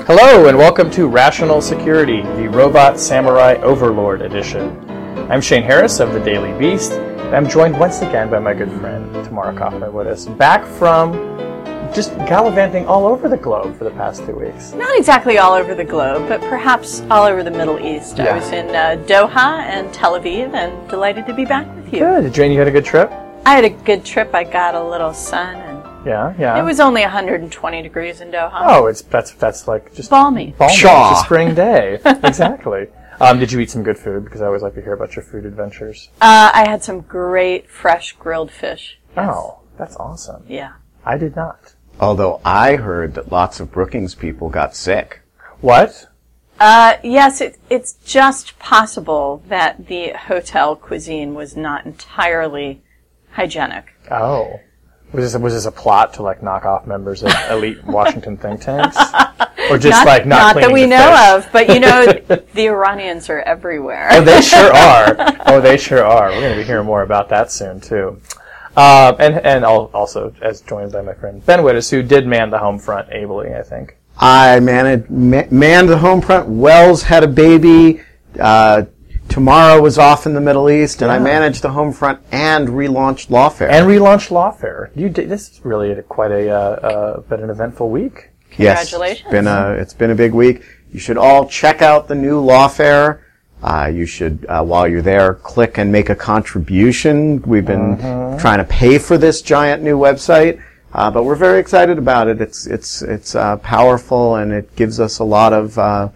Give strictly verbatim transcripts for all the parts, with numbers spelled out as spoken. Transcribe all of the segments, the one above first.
Hello and welcome to Rational Security, the Robot Samurai Overlord Edition. I'm Shane Harris of the Daily Beast, and I'm joined once again by my good friend Tamara Kaufman-Wittes, back from just gallivanting all over the globe for the past two weeks. Not exactly all over the globe, but perhaps all over the Middle East. Yeah. I was in uh, Doha and Tel Aviv, and delighted to be back with you. Good. Jane, you had a good trip? I had a good trip. I got a little sun, and yeah, yeah. It was only one hundred twenty degrees in Doha. Oh, it's that's that's like just balmy. Balmy. It's a spring day. Exactly. Um, did you eat some good food? Because I always like to hear about your food adventures. Uh, I had some great fresh grilled fish. Yes. Oh, that's awesome. Yeah. I did not. Although I heard that lots of Brookings people got sick. What? Uh, yes, it, it's just possible that the hotel cuisine was not entirely hygienic. Oh. Was this, was this a plot to, like, knock off members of elite Washington think tanks? Or just, not, like, not, not cleaning that we the know fish? of, but, you know, the Iranians are everywhere. Oh, they sure are. Oh, they sure are. We're going to be hearing more about that soon, too. Uh, and and also, as joined by my friend Ben Wittes, who did man the home front ably, I think. I managed, ma- manned the home front. Wells had a baby. Uh, Tomorrow was off in the Middle East, and yeah. I managed the home front and relaunched Lawfare. And relaunched Lawfare. You did, this is really a, quite a uh, uh, been an eventful week. Congratulations! Yes, it's been a it's been a big week. You should all check out the new Lawfare. Uh, you should, uh, while you're there, click and make a contribution. We've been mm-hmm. trying to pay for this giant new website, uh, but we're very excited about it. It's it's it's uh, powerful, and it gives us a lot of uh,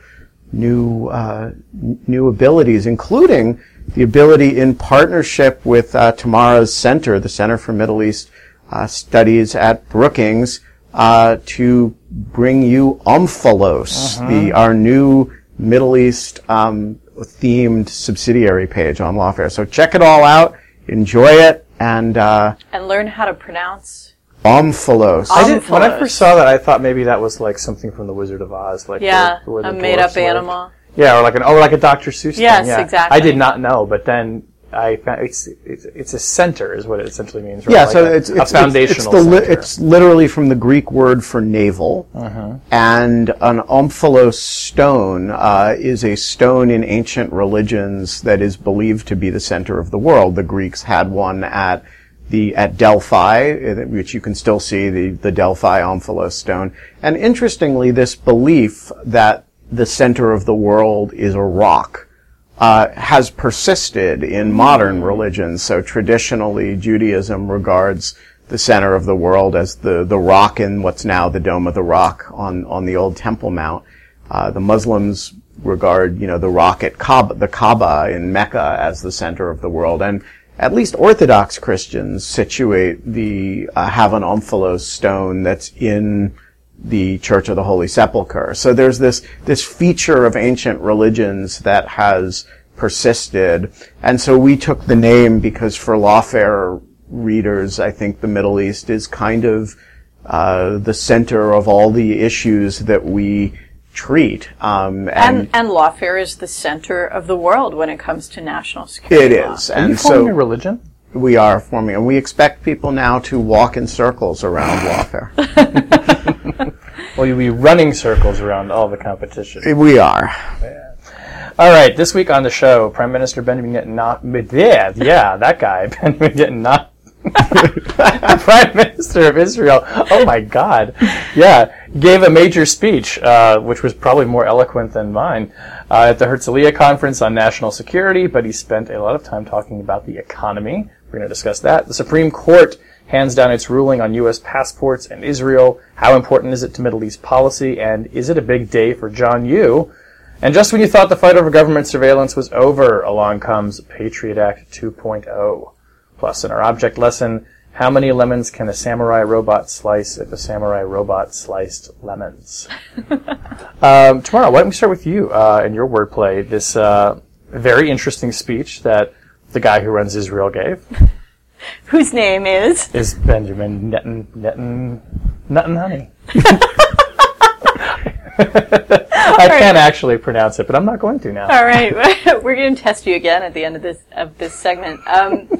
new uh, n- new abilities, including the ability in partnership with uh, Tamara's center, the Center for Middle East uh, Studies at Brookings, uh, to bring you Omphalos, uh-huh. the our new Middle East um, themed subsidiary page on Lawfare. So check it all out, enjoy it, and uh, and learn how to pronounce Omphalos. I did, when I first saw that, I thought maybe that was like something from The Wizard of Oz, like yeah, where, where a made-up animal. Like, yeah, or like an or like a Doctor Seuss. Yes, thing. Yeah. exactly. I did not know, but then I found it's it's, it's a center, is what it essentially means. Right? Yeah, like so a, it's, a it's foundational. It's, the li- center. it's literally from the Greek word for navel, uh-huh. and an omphalos stone uh, is a stone in ancient religions that is believed to be the center of the world. The Greeks had one at the at Delphi, which you can still see, the, the Delphi omphalos stone. And interestingly, this belief that the center of the world is a rock uh, has persisted in modern religions. So traditionally, Judaism regards the center of the world as the, the rock in what's now the Dome of the Rock on, on the old Temple Mount. Uh, the Muslims regard, you know, the rock at Kaaba, the Kaaba in Mecca as the center of the world. And at least Orthodox Christians situate the, uh, have an omphalos stone that's in the Church of the Holy Sepulchre. So there's this, this feature of ancient religions that has persisted. And so we took the name because for Lawfare readers, I think the Middle East is kind of, uh, the center of all the issues that we treat. Um, and, and, and Lawfare is the center of the world when it comes to national security. It law. is. Are and you forming so a religion? We are forming, and we expect people now to walk in circles around Lawfare. Well, you'll be running circles around all the competition. We are. Yeah. All right, this week on the show, Prime Minister Benjamin Netanyahu, yeah, yeah, that guy, Benjamin Netanyahu, Prime Minister of Israel, oh my God, yeah, gave a major speech, uh, which was probably more eloquent than mine, uh, at the Herzliya Conference on National Security, but he spent a lot of time talking about the economy. We're going to discuss that. The Supreme Court hands down its ruling on U S passports and Israel. How important is it to Middle East policy, and is it a big day for John Yoo? And just when you thought the fight over government surveillance was over, along comes Patriot Act two point oh. Plus, in our object lesson, how many lemons can a samurai robot slice if a samurai robot sliced lemons? um, Tamara, why don't we start with you uh, and your wordplay? This uh, very interesting speech that the guy who runs Israel gave. Whose name is? Is Benjamin Netan, Netan, Netanyahu. I right. can't actually pronounce it, but I'm not going to now. All right. We're going to test you again at the end of this of this segment. Um,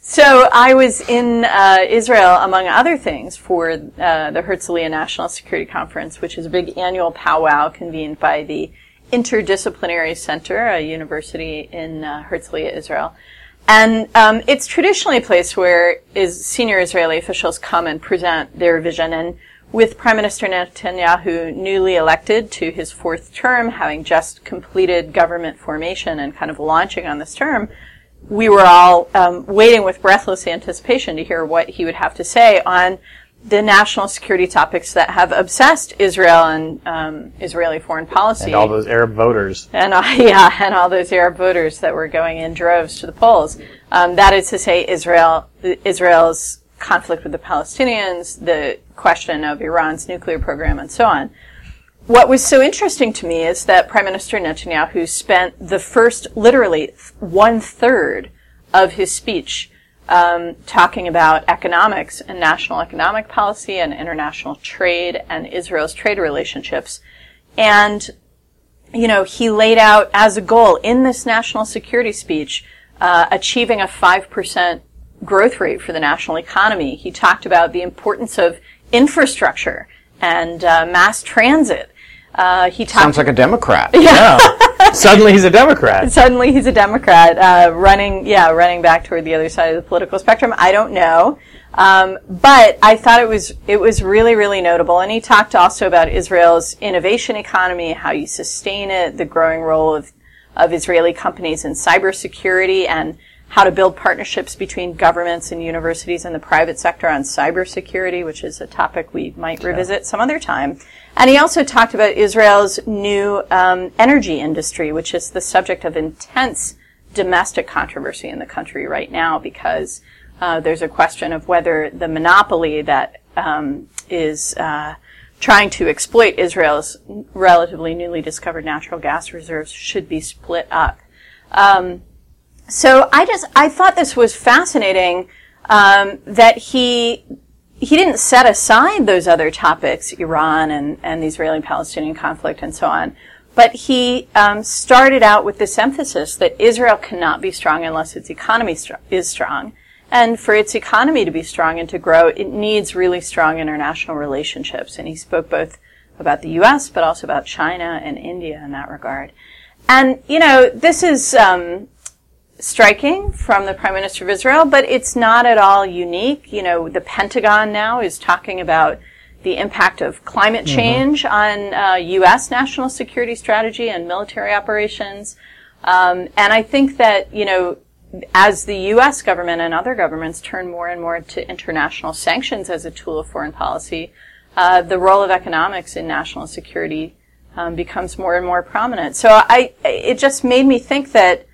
So I was in uh, Israel, among other things, for uh, the Herzliya National Security Conference, which is a big annual powwow convened by the Interdisciplinary Center, a university in uh, Herzliya, Israel. And um, it's traditionally a place where is senior Israeli officials come and present their vision. And with Prime Minister Netanyahu newly elected to his fourth term, having just completed government formation and kind of launching on this term, we were all um, waiting with breathless anticipation to hear what he would have to say on the national security topics that have obsessed Israel and um, Israeli foreign policy. And all those Arab voters. And uh, yeah, and all those Arab voters that were going in droves to the polls. Um, that is to say, Israel, Israel's conflict with the Palestinians, the question of Iran's nuclear program, and so on. What was so interesting to me is that Prime Minister Netanyahu spent the first, literally, one-third of his speech um, talking about economics and national economic policy and international trade and Israel's trade relationships. And, you know, he laid out as a goal in this national security speech uh, achieving a five percent growth rate for the national economy. He talked about the importance of infrastructure and uh, mass transit. Uh, he talked Sounds like a Democrat. Yeah. Suddenly he's a Democrat. Suddenly he's a Democrat, uh, running, yeah, running back toward the other side of the political spectrum. I don't know. Um, but I thought it was, it was really, really notable. And he talked also about Israel's innovation economy, how you sustain it, the growing role of, of Israeli companies in cybersecurity, and how to build partnerships between governments and universities and the private sector on cybersecurity, which is a topic we might revisit some other time. And he also talked about Israel's new um, energy industry, which is the subject of intense domestic controversy in the country right now, because uh, there's a question of whether the monopoly that um, is uh, trying to exploit Israel's relatively newly discovered natural gas reserves should be split up. Um, so I just I thought this was fascinating um, that he. He didn't set aside those other topics, Iran and, and the Israeli-Palestinian conflict and so on, but he um, started out with this emphasis that Israel cannot be strong unless its economy str- is strong. And for its economy to be strong and to grow, it needs really strong international relationships. And he spoke both about the U S, but also about China and India in that regard. And, you know, this is um, striking from the Prime Minister of Israel, but it's not at all unique. You know, the Pentagon now is talking about the impact of climate change mm-hmm. on uh, U S national security strategy and military operations. Um, and I think that, you know, as the U S government and other governments turn more and more to international sanctions as a tool of foreign policy, uh, the role of economics in national security um, becomes more and more prominent. So I, it just made me think that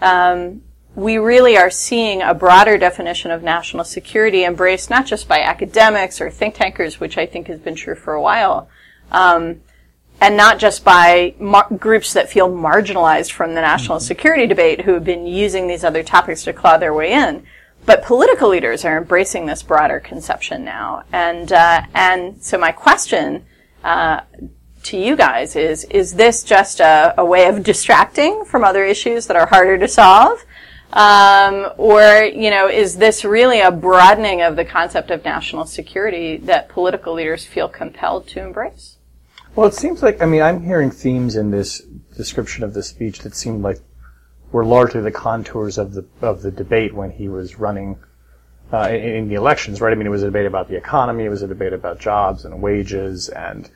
Um, we really are seeing a broader definition of national security embraced not just by academics or think tankers, which I think has been true for a while, um, and not just by mar- groups that feel marginalized from the national mm-hmm. security debate who have been using these other topics to claw their way in. But political leaders are embracing this broader conception now. And uh, and so my question uh to you guys is, is this just a, a way of distracting from other issues that are harder to solve? Um, or, you know, is this really a broadening of the concept of national security that political leaders feel compelled to embrace? Well, it seems like, I mean, I'm hearing themes in this description of the speech that seem like were largely the contours of the, of the debate when he was running uh, in, in the elections, right? I mean, it was a debate about the economy, it was a debate about jobs and wages and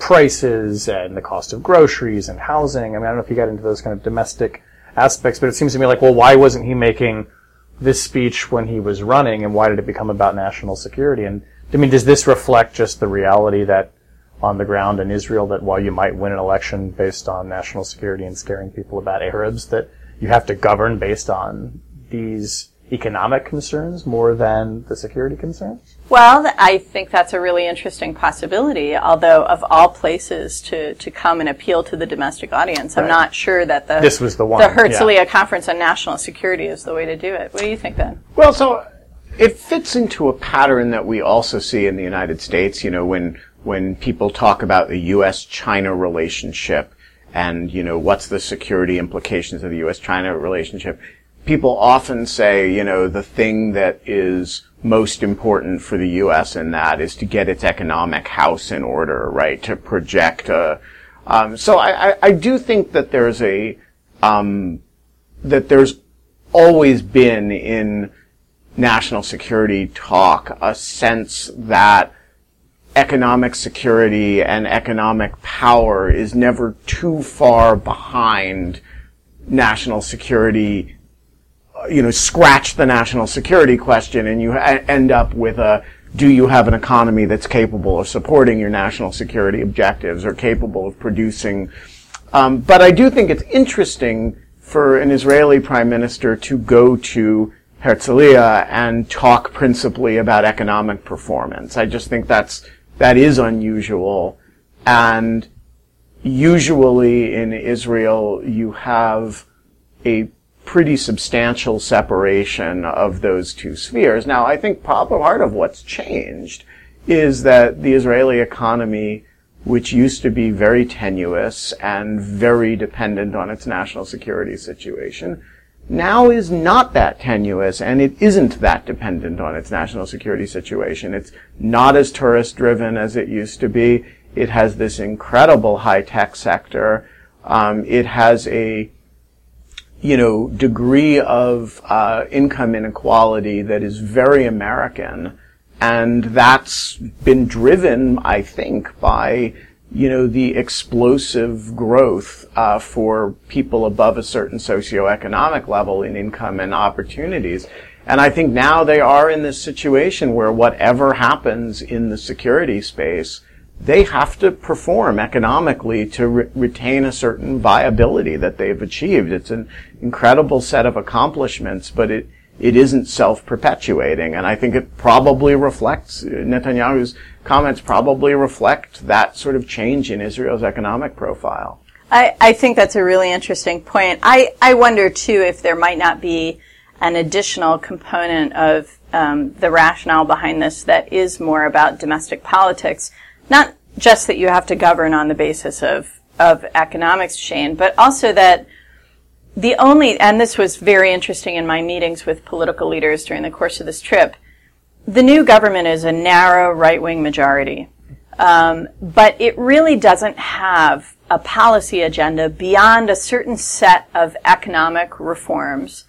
prices and the cost of groceries and housing. I mean, I don't know if you got into those kind of domestic aspects, but it seems to me like, well, why wasn't he making this speech when he was running, and why did it become about national security? And, I mean, does this reflect just the reality that on the ground in Israel, that while you might win an election based on national security and scaring people about Arabs, that you have to govern based on these economic concerns more than the security concerns? Well, I think that's a really interesting possibility, although of all places to, to come and appeal to the domestic audience, I'm right. not sure that the, this was the, one. the Herzliya yeah. Conference on National Security is the way to do it. What do you think, then? Well, so it fits into a pattern that we also see in the United States, you know, when when people talk about the U S China relationship and, you know, what's the security implications of the U S China relationship. people often say, you know, the thing that is most important for the U S in that is to get its economic house in order, right? To project a, um, so I, I, I do think that there's a, um, that there's always been in national security talk a sense that economic security and economic power is never too far behind national security. You know, scratch the national security question and you ha- end up with a, do you have an economy that's capable of supporting your national security objectives or capable of producing? Um, but I do think it's interesting for an Israeli prime minister to go to Herzliya and talk principally about economic performance. I just think that's, that is unusual. And usually in Israel, you have a pretty substantial separation of those two spheres. Now, I think probably part of what's changed is that the Israeli economy, which used to be very tenuous and very dependent on its national security situation, now is not that tenuous, and it isn't that dependent on its national security situation. It's not as tourist-driven as it used to be. It has this incredible high-tech sector. Um, it has a you know, degree of uh, income inequality that is very American, and that's been driven, I think, by, you know, the explosive growth uh, for people above a certain socioeconomic level in income and opportunities. And I think now they are in this situation where whatever happens in the security space, they have to perform economically to re- retain a certain viability that they've achieved. It's an incredible set of accomplishments, but it, it isn't self-perpetuating. And I think it probably reflects, Netanyahu's comments probably reflect that sort of change in Israel's economic profile. I, I think that's a really interesting point. I, I wonder, too, if there might not be an additional component of um, the rationale behind this that is more about domestic politics. Not just that you have to govern on the basis of, of economics, Shane, but also that the only, and this was very interesting in my meetings with political leaders during the course of this trip, the new government is a narrow right-wing majority. Um, but it really doesn't have a policy agenda beyond a certain set of economic reforms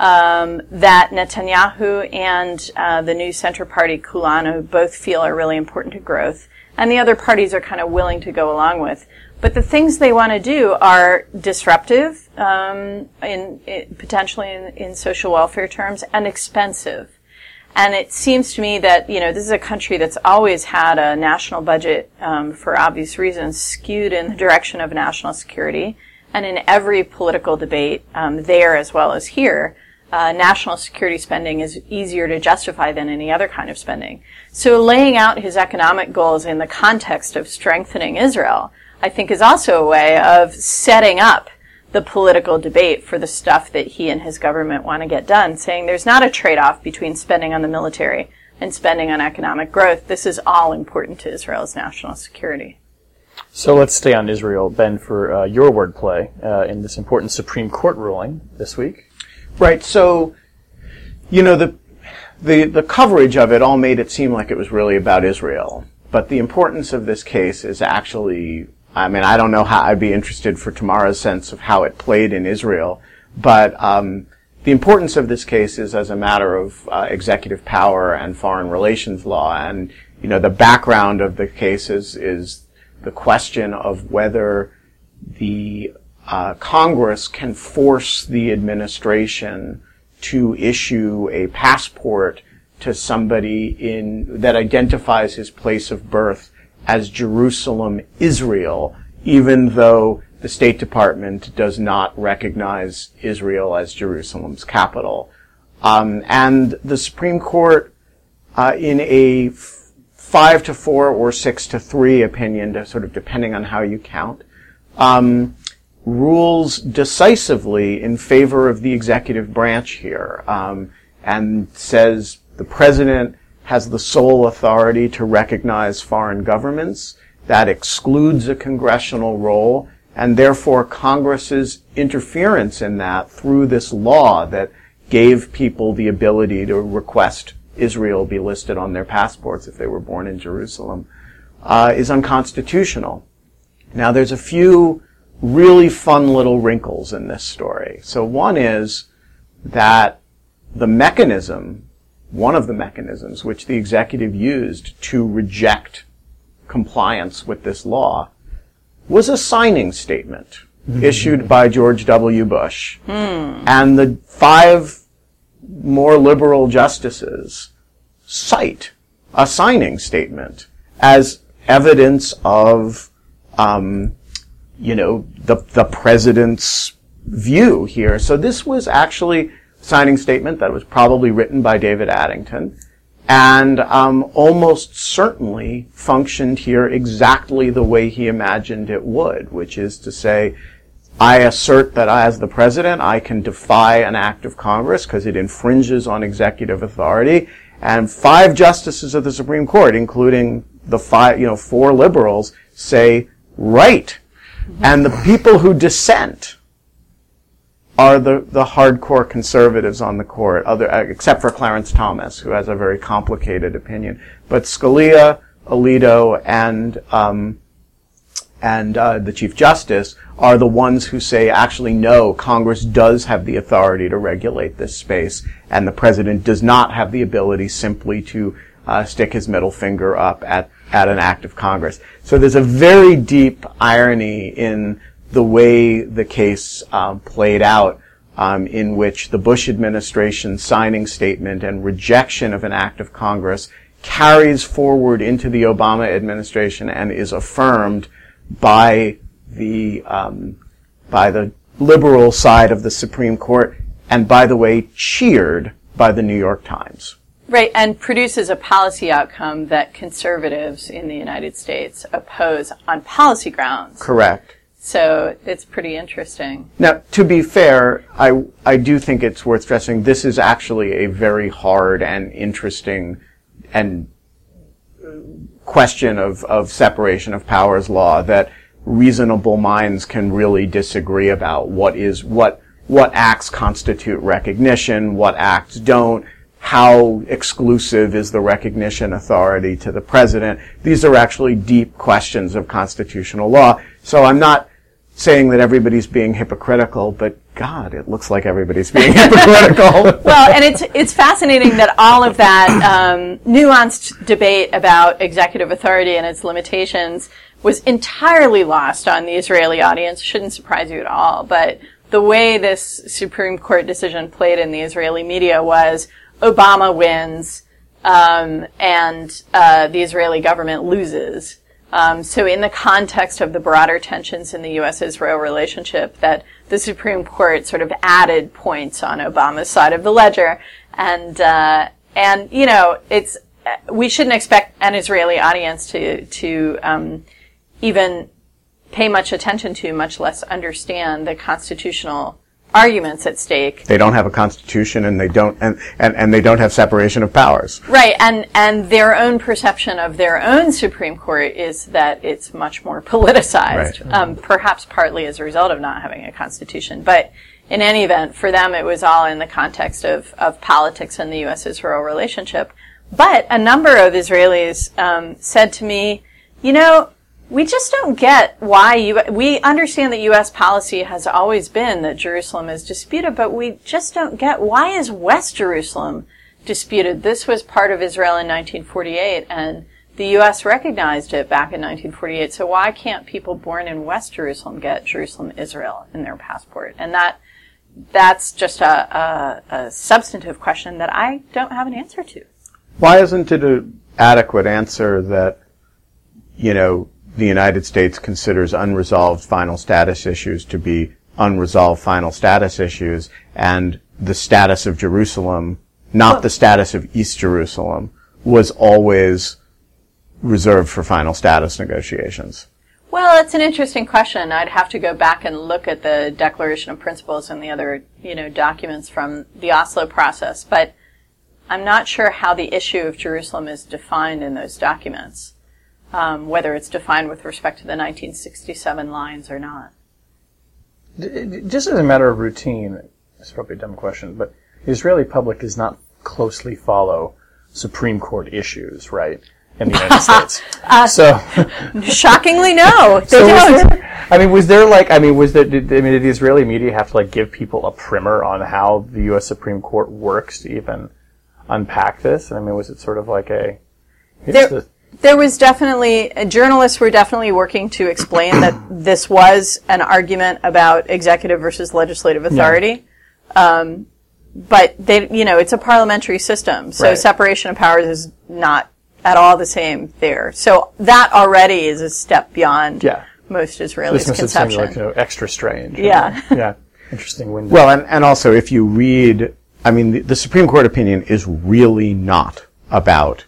um, that Netanyahu and uh, the new center party, Kulanu, both feel are really important to growth. And the other parties are kind of willing to go along with. But the things they want to do are disruptive, um, in, in potentially in, in social welfare terms, and expensive. And it seems to me that, you know, this is a country that's always had a national budget, um, for obvious reasons, skewed in the direction of national security. And in every political debate, um, there as well as here, Uh, national security spending is easier to justify than any other kind of spending. So laying out his economic goals in the context of strengthening Israel, I think, is also a way of setting up the political debate for the stuff that he and his government want to get done, saying there's not a trade-off between spending on the military and spending on economic growth. This is all important to Israel's national security. So let's stay on Israel, Ben, for uh, your wordplay uh, in this important Supreme Court ruling this week. Right. So, you know, the, the, the coverage of it all made it seem like it was really about Israel. But the importance of this case is actually, I mean, I don't know how, I'd be interested for Tamara's sense of how it played in Israel. But, um, the importance of this case is as a matter of uh, executive power and foreign relations law. And, you know, the background of the case is, is the question of whether the Uh, Congress can force the administration to issue a passport to somebody in that identifies his place of birth as Jerusalem, Israel, even though the State Department does not recognize Israel as Jerusalem's capital. Um, and the Supreme Court, uh, in a f- five to four or six to three opinion, to sort of depending on how you count, um, rules decisively in favor of the executive branch here, um, and says the president has the sole authority to recognize foreign governments. That excludes a congressional role, and therefore Congress's interference in that through this law that gave people the ability to request Israel be listed on their passports if they were born in Jerusalem, uh, is unconstitutional. Now, there's a few really fun little wrinkles in this story. So one is that the mechanism, one of the mechanisms which the executive used to reject compliance with this law was a signing statement mm-hmm. issued by George W. Bush. Hmm. And the five more liberal justices cite a signing statement as evidence of, um, you know, the, the president's view here. So this was actually a signing statement that was probably written by David Addington, and um, almost certainly functioned here exactly the way he imagined it would, which is to say, I assert that as the president, I can defy an act of Congress because it infringes on executive authority, and five justices of the Supreme Court, including the five, you know, four liberals, say, right. And the people who dissent are the, the hardcore conservatives on the court, other, except for Clarence Thomas, who has a very complicated opinion. But Scalia, Alito, and um, and uh, the Chief Justice are the ones who say, actually, no, Congress does have the authority to regulate this space, and the president does not have the ability simply to uh, stick his middle finger up at, at an act of Congress. So there's a very deep irony in the way the case um, played out, um, in which the Bush administration signing statement and rejection of an act of Congress carries forward into the Obama administration and is affirmed by the um, by the liberal side of the Supreme Court, and by the way, cheered by the New York Times. Right, and produces a policy outcome that conservatives in the United States oppose on policy grounds. Correct. So it's pretty interesting. Now, to be fair, I I do think it's worth stressing this is actually a very hard and interesting and question of, of separation of powers law that reasonable minds can really disagree about. What is, what, what acts constitute recognition, what acts don't, how exclusive is the recognition authority to the president. These are actually deep questions of constitutional law. So I'm not saying that everybody's being hypocritical, but God, it looks like everybody's being hypocritical. Well, and it's it's fascinating that all of that um, nuanced debate about executive authority and its limitations was entirely lost on the Israeli audience. Shouldn't surprise you at all. But the way this Supreme Court decision played in the Israeli media was Obama wins um, and uh, the Israeli government loses. Um, so in the context of the broader tensions in the U S Israel relationship, that the Supreme Court sort of added points on Obama's side of the ledger. And, uh, and, you know, it's, we shouldn't expect an Israeli audience to, to, um, even pay much attention to, much less understand the constitutional arguments at stake. They don't have a constitution, and they don't, and, and, and they don't have separation of powers. Right, and, and their own perception of their own Supreme Court is that it's much more politicized, right. um, perhaps partly as a result of not having a constitution. But in any event, for them it was all in the context of, of politics and the U S Israel relationship. But a number of Israelis um, said to me, you know, we just don't get why you, we understand that U S policy has always been that Jerusalem is disputed, but we just don't get why is West Jerusalem disputed. This was part of Israel in nineteen forty-eight, and the U S recognized it back in nineteen forty-eight, so why can't people born in West Jerusalem get Jerusalem, Israel in their passport? And that, that's just a, a, a substantive question that I don't have an answer to. Why isn't it an adequate answer that, you know, the United States considers unresolved final status issues to be unresolved final status issues, and the status of Jerusalem, not well, the status of East Jerusalem, was always reserved for final status negotiations? Well, it's an interesting question. I'd have to go back and look at the Declaration of Principles and the other, you know, documents from the Oslo process, but I'm not sure how the issue of Jerusalem is defined in those documents. Um, whether it's defined with respect to the nineteen sixty-seven lines or not. Just as a matter of routine, it's probably a dumb question, but the Israeli public does not closely follow Supreme Court issues, right, in the United States. Uh, so, shockingly, no, they so was don't. there, I mean, was there like, I mean, was there, did, I mean, did the Israeli media have to like give people a primer on how the U S Supreme Court works to even unpack this? I mean, was it sort of like a, There, the, there was definitely, uh, journalists were definitely working to explain that this was an argument about executive versus legislative authority. Yeah. Um, but they, you know, it's a parliamentary system, so right. separation of powers is not at all the same there. So that already is a step beyond yeah. most Israelis' this conception. Must have seemed like, you know, extra strange. Yeah. Yeah. Interesting window. Well, and, and also if you read, I mean, the, the Supreme Court opinion is really not about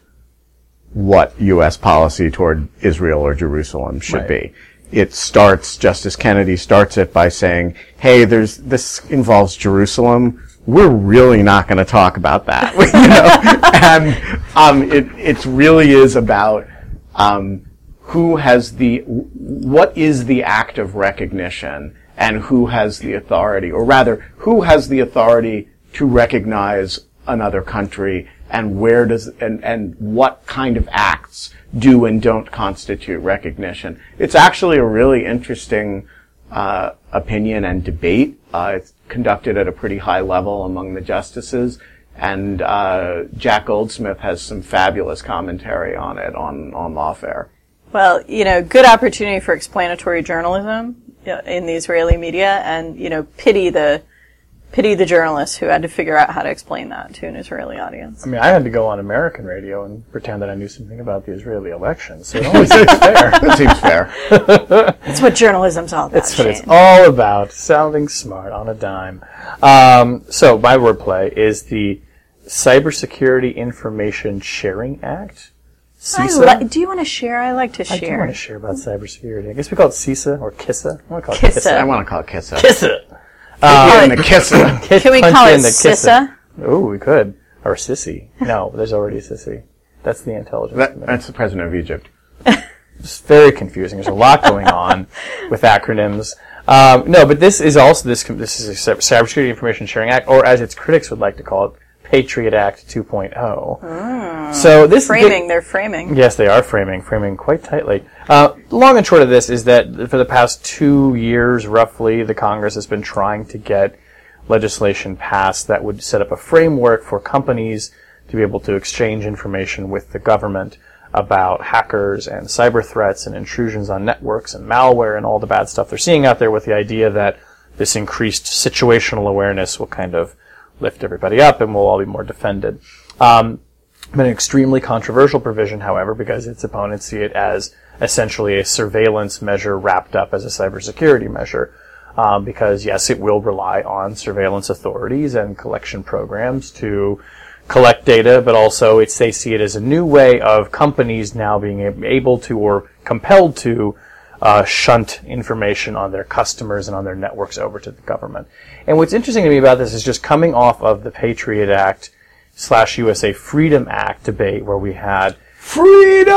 what U S policy toward Israel or Jerusalem should right. be. It starts, Justice Kennedy starts it by saying, hey, there's, this involves Jerusalem. We're really not going to talk about that. you know? And, um, it, it really is about, um, who has the, what is the act of recognition and who has the authority, or rather, who has the authority to recognize another country, and where does, and, and what kind of acts do and don't constitute recognition. It's actually a really interesting, uh, opinion and debate. Uh, it's conducted at a pretty high level among the justices, and, uh, Jack Goldsmith has some fabulous commentary on it on, on Lawfare. Well, you know, good opportunity for explanatory journalism in the Israeli media, and, you know, pity the, Pity the journalists who had to figure out how to explain that to an Israeli audience. I mean, I had to go on American radio and pretend that I knew something about the Israeli election, so it always seems fair. It seems fair. That's what journalism's all about, That's what Shane. it's all about, sounding smart on a dime. Um, so, my wordplay is the Cybersecurity Information Sharing Act. CISA? I li- do you want to share? I like to I do share. want to share about cybersecurity. I guess we call it CISA or KISSA. I want to call it KISSA. KISSA. I want to call it KISSA. KISSA. Um, the KISSA. Can we call it CISA? Oh, we could. Or Sissy. No, there's already Sissy. That's the intelligence. That, committee. that's the president of Egypt. It's very confusing. There's a lot going on with acronyms. Um, no, but this is also this. This is a Cybersecurity Information Sharing Act, or as its critics would like to call it, Patriot Act two point oh. Mm. So this framing. They're framing. Yes, they are framing, framing quite tightly. Uh, long and short of this is that for the past two years, roughly, the Congress has been trying to get legislation passed that would set up a framework for companies to be able to exchange information with the government about hackers and cyber threats and intrusions on networks and malware and all the bad stuff they're seeing out there, with the idea that this increased situational awareness will kind of lift everybody up and we'll all be more defended. Um, been an extremely controversial provision, however, because its opponents see it as essentially a surveillance measure wrapped up as a cybersecurity measure. Um, because, yes, it will rely on surveillance authorities and collection programs to collect data, but also it's, they see it as a new way of companies now being able to or compelled to uh, shunt information on their customers and on their networks over to the government. And what's interesting to me about this is just coming off of the Patriot Act slash U S A Freedom Act debate where we had freedom!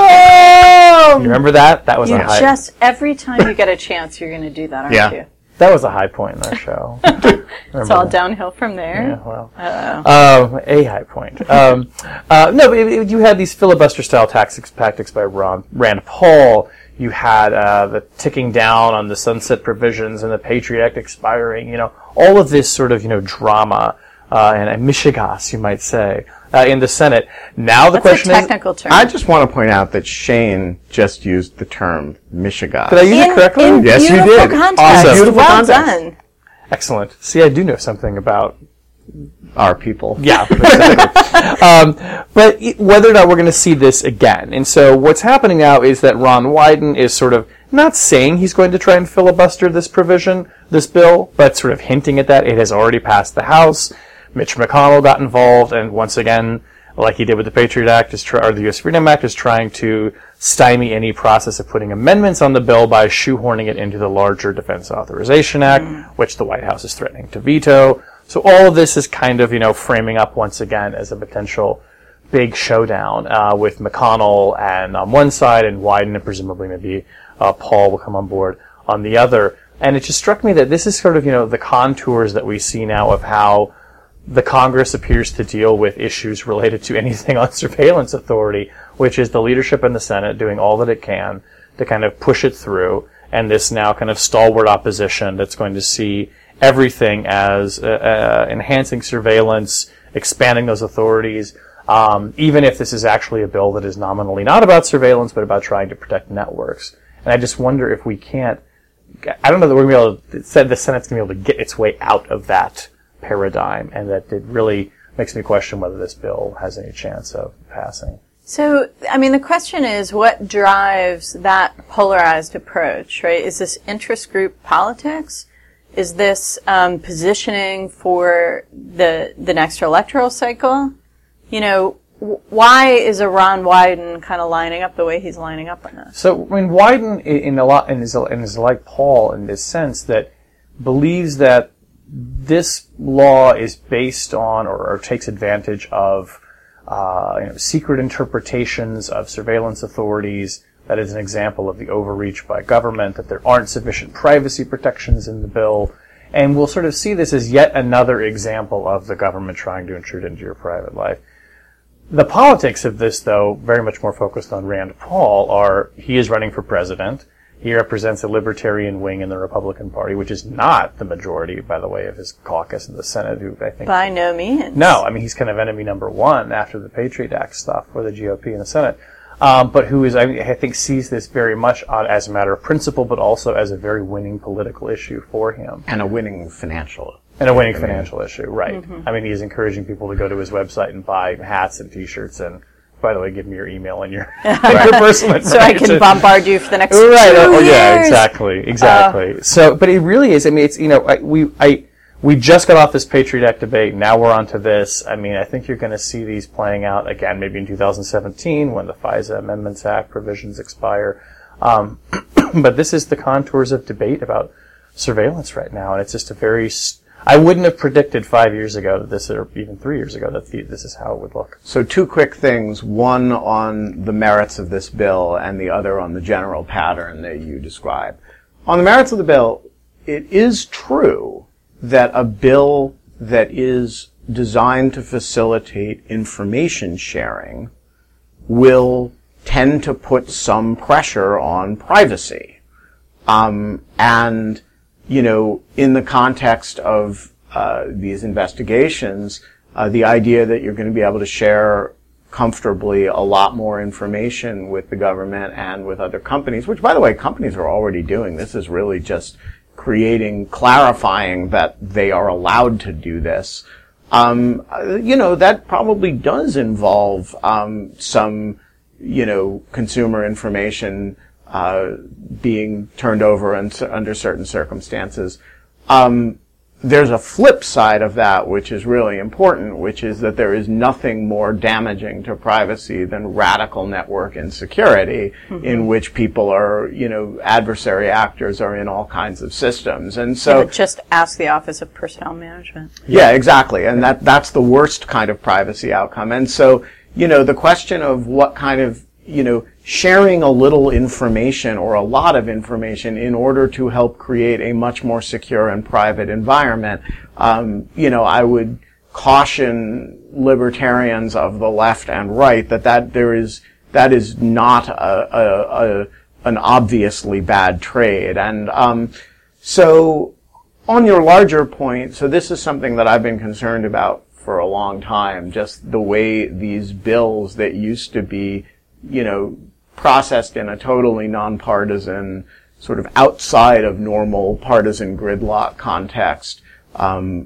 You remember that? That was You a high... just, every time you get a chance, you're going to do that, aren't Yeah. you? That was a high point in our show. It's all that. downhill from there. Yeah, well, Uh-oh. um, a high point. Um, uh, no, but it, it, you had these filibuster-style tactics, tactics by Ron, Rand Paul. You had uh, the ticking down on the sunset provisions and the Patriot Act expiring. You know, all of this sort of you know drama uh, and, and mishigas, you might say, uh, in the Senate. Now the That's question a is, technical term. I just want to point out that Shane just used the term Michigan. did I use in, it correctly? in Yes, you beautiful did. Context. Awesome. Beautiful well context. done. Excellent. See, I do know something about. Our people. Yeah, exactly. um, but it- whether or not we're going to see this again. And so what's happening now is that Ron Wyden is sort of not saying he's going to try and filibuster this provision, this bill, but sort of hinting at that. It has already passed the House. Mitch McConnell got involved, and once again, like he did with the Patriot Act, is try- or the U S Freedom Act, is trying to stymie any process of putting amendments on the bill by shoehorning it into the larger Defense Authorization Act, mm. which the White House is threatening to veto. So all of this is kind of, you know, framing up once again as a potential big showdown uh, with McConnell and on one side and Wyden and presumably maybe uh, Paul will come on board on the other. And it just struck me that this is sort of, you know, the contours that we see now of how the Congress appears to deal with issues related to anything on surveillance authority, which is the leadership in the Senate doing all that it can to kind of push it through, and this now kind of stalwart opposition that's going to see everything as uh, uh, enhancing surveillance, expanding those authorities, um, even if this is actually a bill that is nominally not about surveillance, but about trying to protect networks. And I just wonder if we can't, I don't know that we're going to be able to, said the Senate's going to be able to get its way out of that paradigm, and that it really makes me question whether this bill has any chance of passing. So, I mean, the question is, what drives that polarized approach, right? Is this interest group politics? Is this um, positioning for the the next electoral cycle? You know, w- why is a Ron Wyden kind of lining up the way he's lining up on this? So, I mean, Wyden, in a lot, and is, and is like Paul in this sense, that believes that this law is based on or, or takes advantage of uh, you know, secret interpretations of surveillance authorities. That is an example of the overreach by government, that there aren't sufficient privacy protections in the bill. And we'll sort of see this as yet another example of the government trying to intrude into your private life. The politics of this, though, very much more focused on Rand Paul, are he is running for president. He represents a libertarian wing in the Republican Party, which is not the majority, by the way, of his caucus in the Senate, who I think... By no means. No, I mean, he's kind of enemy number one after the Patriot Act stuff for the G O P in the Senate. Um, but who is, I, mean, I think, sees this very much on, as a matter of principle, but also as a very winning political issue for him. And a winning financial And a winning financial issue, right. Mm-hmm. I mean, he is encouraging people to go to his website and buy hats and T-shirts and... By the way, give me your email and your, your personal information. So I can bombard you for the next right. two oh, years. Yeah, exactly, exactly. Uh, so, but it really is. I mean, it's you know, I, we I we just got off this Patriot Act debate. Now we're on to this. I mean, I think you're going to see these playing out again, maybe in two thousand seventeen when the FISA Amendments Act provisions expire. Um, but this is the contours of debate about surveillance right now, and it's just a very. St- I wouldn't have predicted five years ago that this, or even three years ago, that the, this is how it would look. So two quick things, one on the merits of this bill and the other on the general pattern that you describe. On the merits of the bill, it is true that a bill that is designed to facilitate information sharing will tend to put some pressure on privacy. Um, and You know, in the context of uh, these investigations, uh, the idea that you're going to be able to share comfortably a lot more information with the government and with other companies, which, by the way, companies are already doing. This is really just creating, clarifying that they are allowed to do this. Um, you know, that probably does involve um, some, you know, consumer information Uh, being turned over in, under certain circumstances. Um, there's a flip side of that, which is really important, which is that there is nothing more damaging to privacy than radical network insecurity, mm-hmm. in which people are, you know, adversary actors are in all kinds of systems. And so... Yeah, just ask the Office of Personnel Management. Yeah, exactly. And that that's the worst kind of privacy outcome. And so, you know, the question of what kind of, you know, sharing a little information or a lot of information in order to help create a much more secure and private environment, um, you know, I would caution libertarians of the left and right that that there is that is not a, a, a an obviously bad trade. And um, so, on your larger point, so this is something that I've been concerned about for a long time. Just the way these bills that used to be, you know, processed in a totally nonpartisan, sort of outside of normal partisan gridlock context, um,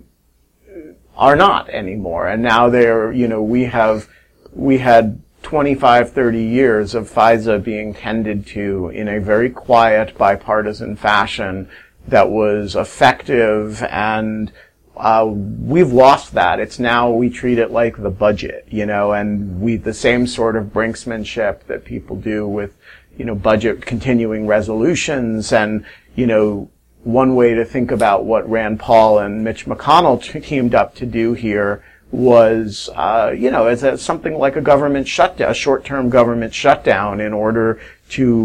are not anymore. And now they're, you know, we have, we had twenty-five, thirty years of FISA being tended to in a very quiet bipartisan fashion that was effective, and Uh, we've lost that. It's now, we treat it like the budget, you know, and we, the same sort of brinksmanship that people do with, you know, budget continuing resolutions. And, you know, one way to think about what Rand Paul and Mitch McConnell t- teamed up to do here was, uh, you know, as a, something like a government shutdown, a short-term government shutdown in order to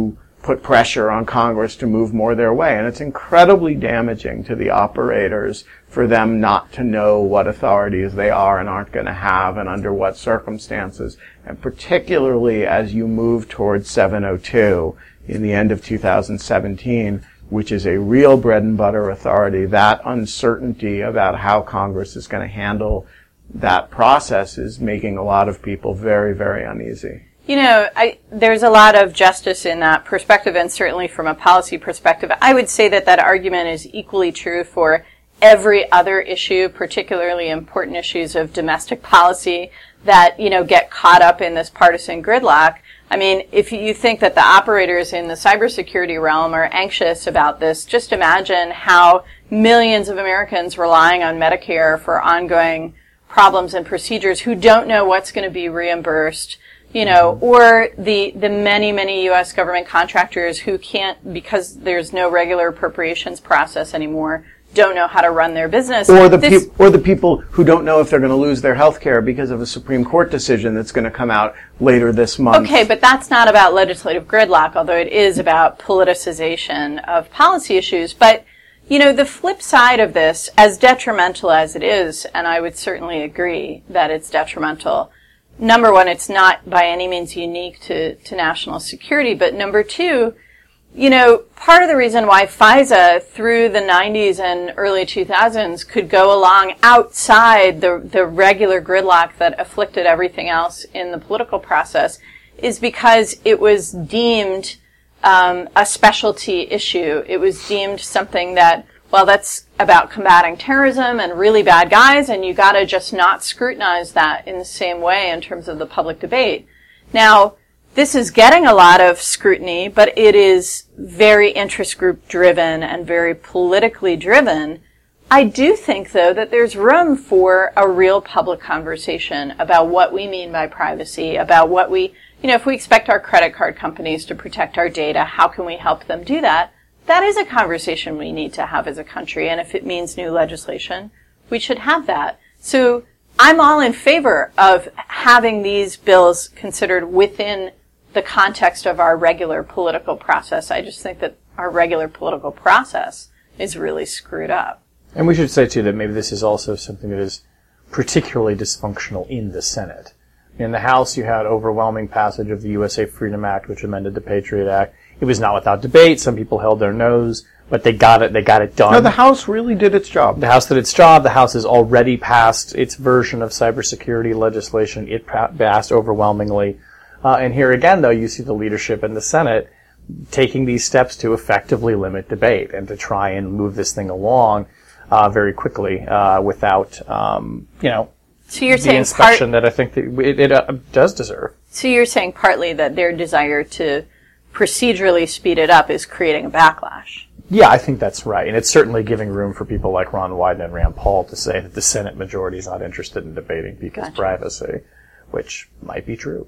put pressure on Congress to move more their way. And it's incredibly damaging to the operators for them not to know what authorities they are and aren't going to have and under what circumstances. And particularly as you move towards seven oh two in the end of two thousand seventeen, which is a real bread and butter authority, that uncertainty about how Congress is going to handle that process is making a lot of people very, very uneasy. You know, I, there's a lot of justice in that perspective, and certainly from a policy perspective. I would say that that argument is equally true for every other issue, particularly important issues of domestic policy that, you know, get caught up in this partisan gridlock. I mean, if you think that the operators in the cybersecurity realm are anxious about this, just imagine how millions of Americans relying on Medicare for ongoing problems and procedures who don't know what's going to be reimbursed, you know, or the, the many, many U S government contractors who can't, because there's no regular appropriations process anymore, don't know how to run their business. Or the, peop- or the people who don't know if they're going to lose their health care because of a Supreme Court decision that's going to come out later this month. Okay, but that's not about legislative gridlock, although it is about politicization of policy issues. But, you know, the flip side of this, as detrimental as it is, and I would certainly agree that it's detrimental, number one, it's not by any means unique to, to national security, but number two, you know, part of the reason why FISA through the nineties and early two thousands could go along outside the, the regular gridlock that afflicted everything else in the political process is because it was deemed um, a specialty issue. It was deemed something that, well, that's about combating terrorism and really bad guys, and you gotta just not scrutinize that in the same way in terms of the public debate. Now, this is getting a lot of scrutiny, but it is very interest group driven and very politically driven. I do think, though, that there's room for a real public conversation about what we mean by privacy, about what we, you know, if we expect our credit card companies to protect our data, how can we help them do that? That is a conversation we need to have as a country, and if it means new legislation, we should have that. So I'm all in favor of having these bills considered within the context of our regular political process. I just think that our regular political process is really screwed up. And we should say, too, that maybe this is also something that is particularly dysfunctional in the Senate. In the House, you had overwhelming passage of the U S A Freedom Act, which amended the Patriot Act. It was not without debate. Some people held their nose, but they got it. They got it done. No, the House really did its job. The House did its job. The House has already passed its version of cybersecurity legislation. It passed overwhelmingly. Uh, and here again, though, you see the leadership in the Senate taking these steps to effectively limit debate and to try and move this thing along uh, very quickly uh, without, um, you know, so you're the saying inspection part- that I think that it, it uh, does deserve. So you're saying partly that their desire to procedurally speed it up is creating a backlash. Yeah, I think that's right. And it's certainly giving room for people like Ron Wyden and Rand Paul to say that the Senate majority is not interested in debating people's Gotcha. privacy, which might be true.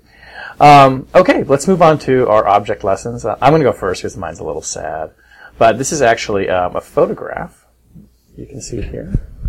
Um, okay, let's move on to our object lessons. Uh, I'm going to go first because mine's a little sad. But this is actually um, a photograph. You can see it here.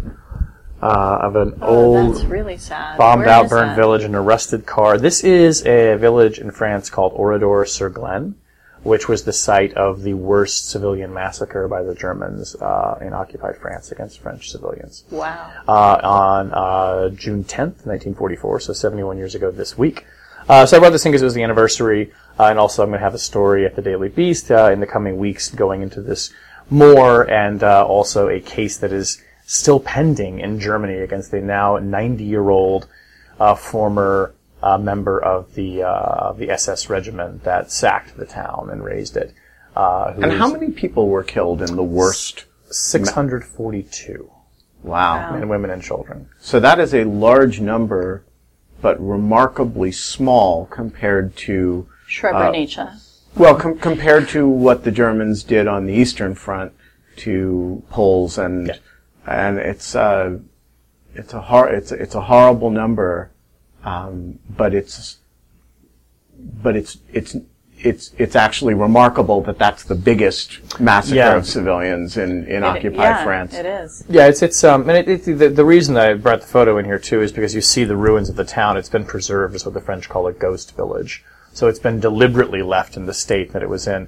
Uh, of an Oh, old, that's really sad. bombed Where out, is burned that? village, an arrested car. This is a village in France called Oradour-sur-Glane, which was the site of the worst civilian massacre by the Germans uh, in occupied France against French civilians. Wow. Uh, on uh, June tenth, nineteen forty-four, so seventy-one years ago this week. Uh, so I brought this in because it was the anniversary, uh, and also I'm going to have a story at the Daily Beast uh, in the coming weeks going into this more, and uh, also a case that is still pending in Germany against a now ninety-year-old uh, former uh, member of the uh, the S S regiment that sacked the town and razed it. Uh, And how many people were killed in the worst? six hundred forty-two. Wow. Men, women, and children. So that is a large number, but remarkably small compared to, Srebrenica. well, com- compared to what the Germans did on the Eastern Front to Poles, and Yeah. and it's uh, it's a hor- it's it's a horrible number, um, but it's but it's it's it's it's actually remarkable that that's the biggest massacre Yeah. of civilians in in It- occupied yeah, France. it is. Yeah, it's it's um, and it, it, the the reason that I brought the photo in here too is because you see the ruins of the town. It's been preserved as what the French call a ghost village. So it's been deliberately left in the state that it was in.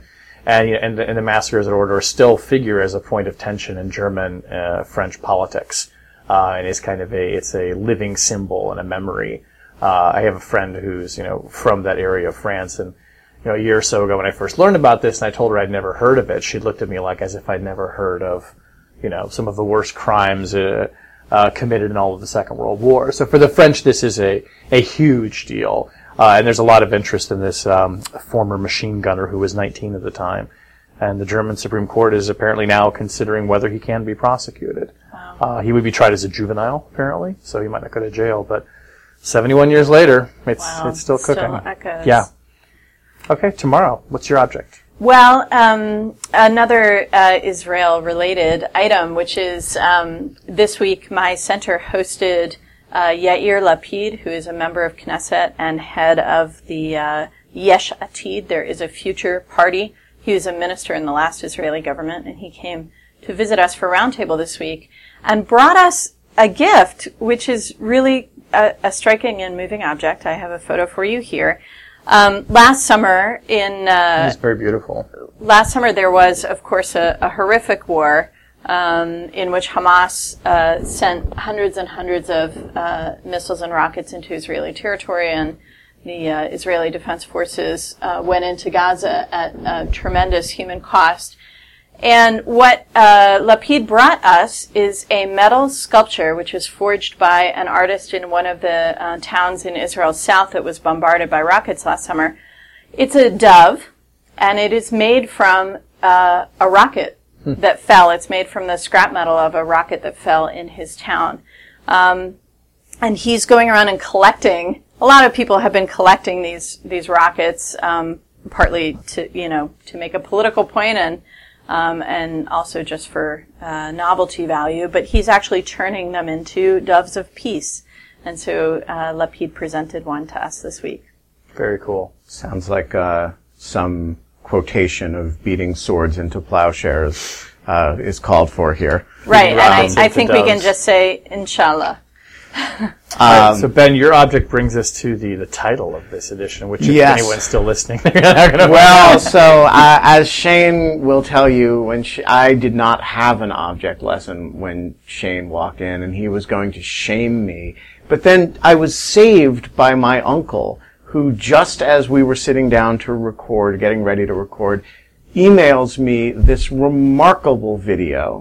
And, you know, and, the, and the massacres at Order still figure as a point of tension in German, uh, French politics. Uh, and it's kind of a, it's a living symbol and a memory. Uh, I have a friend who's, you know, from that area of France, and, you know, a year or so ago when I first learned about this and I told her I'd never heard of it, she looked at me like as if I'd never heard of, you know, some of the worst crimes, uh, uh, committed in all of the Second World War. So for the French, this is a, a huge deal. Uh, and there's a lot of interest in this um, former machine gunner who was nineteen at the time. And the German Supreme Court is apparently now considering whether he can be prosecuted. Wow. Uh, he would be tried as a juvenile, apparently, so he might not go to jail. But seventy-one years later, it's wow. it's still cooking. Still echoes. Yeah. Okay, tomorrow, what's your object? Well, um, another uh, Israel-related item, which is um, this week my center hosted Uh, Yair Lapid, who is a member of Knesset and head of the uh, Yesh Atid. There is a future party. He was a minister in the last Israeli government, and he came to visit us for Roundtable this week and brought us a gift, which is really a, a striking and moving object. I have a photo for you here. Um, last summer in... Uh, it's very beautiful. Last summer there was, of course, a, a horrific war Um, in which Hamas uh, sent hundreds and hundreds of uh, missiles and rockets into Israeli territory, and the uh, Israeli Defense Forces uh, went into Gaza at uh, tremendous human cost. And what uh, Lapid brought us is a metal sculpture which was forged by an artist in one of the uh, towns in Israel's south that was bombarded by rockets last summer. It's a dove, and it is made from uh, a rocket that fell. It's made from the scrap metal of a rocket that fell in his town. Um, and he's going around and collecting. A lot of people have been collecting these, these rockets, um, partly to, you know, to make a political point and, um, and also just for, uh, novelty value. But he's actually turning them into doves of peace. And so, uh, Lapid presented one to us this week. Very cool. Sounds like, uh, some quotation of beating swords into plowshares uh, is called for here. Right, and Um, I, I think we can just say, inshallah. All right, so Ben, your object brings us to the, the title of this edition, which if Yes. anyone's still listening, they're not going to Well, so uh, as Shane will tell you, when Sh- I did not have an object lesson when Shane walked in, and he was going to shame me. But then I was saved by my uncle, who just as we were sitting down to record, getting ready to record, emails me this remarkable video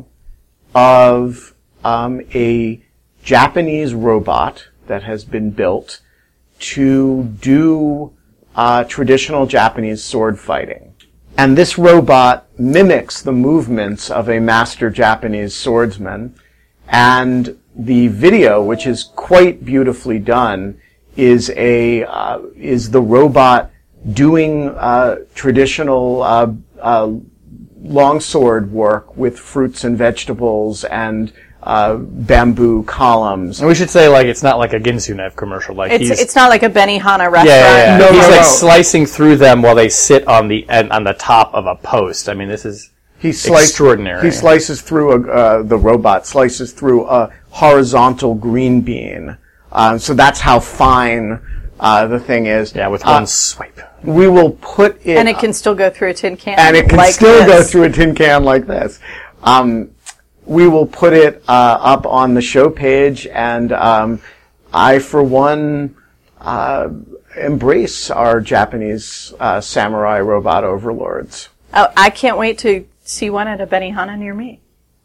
of um, a Japanese robot that has been built to do uh, traditional Japanese sword fighting. And this robot mimics the movements of a master Japanese swordsman. And the video, which is quite beautifully done, is a uh, is the robot doing uh, traditional uh, uh, longsword work with fruits and vegetables and uh, bamboo columns. And we should say, like, it's not like a Ginsu knife commercial. Like It's he's, it's not like a Benihana restaurant. yeah, yeah, yeah. No, he's no, like no. slicing through them while they sit on the and on the top of a post. I mean, this is He slices, extraordinary. He slices through a, uh, the robot slices through a horizontal green bean. Um, so that's how fine uh, the thing is. yeah, with Uh, one swipe. we will put it, And it can still go through a tin can. and it can like still this. go through a tin can like this. Um, we will put it uh, up on the show page, and um, I, for one, uh, embrace our Japanese uh, samurai robot overlords. Oh, I can't wait to see one at a Benihana near me.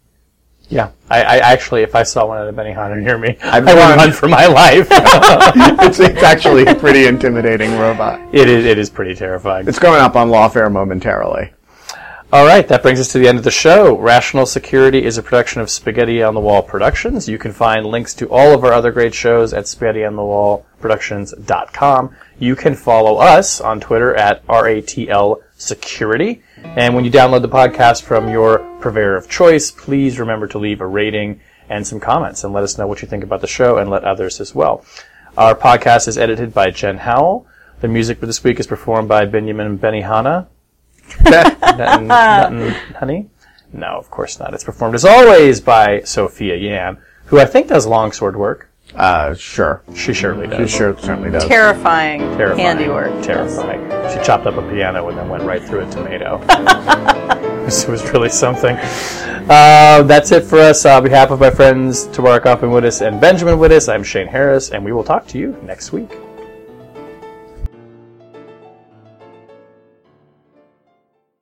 Yeah, I, I actually, if I saw one at a Benihana near me, I'd I would run. run for my life. it's, it's actually a pretty intimidating robot. It is, it is pretty terrifying. It's going up on Lawfare momentarily. All right, that brings us to the end of the show. Rational Security is a production of Spaghetti on the Wall Productions. You can find links to all of our other great shows at spaghetti on the wall productions dot com. You can follow us on Twitter at R A T L Security. And when you download the podcast from your purveyor of choice, please remember to leave a rating and some comments and let us know what you think about the show and let others as well. Our podcast is edited by Jen Howell. The music for this week is performed by Benjamin Benihana. Nuttin, Nuttin Honey? No, of course not. It's performed as always by Sophia Yan, who I think does longsword work. Uh, sure. She surely She does. sure certainly does. Terrifying, Terrifying. handiwork. Terrifying. She chopped up a piano and then went right through a tomato. This was really something. Uh, that's it for us. On behalf of my friends Tamara Kaufman Wittes and Benjamin Wittes, I'm Shane Harris, and we will talk to you next week.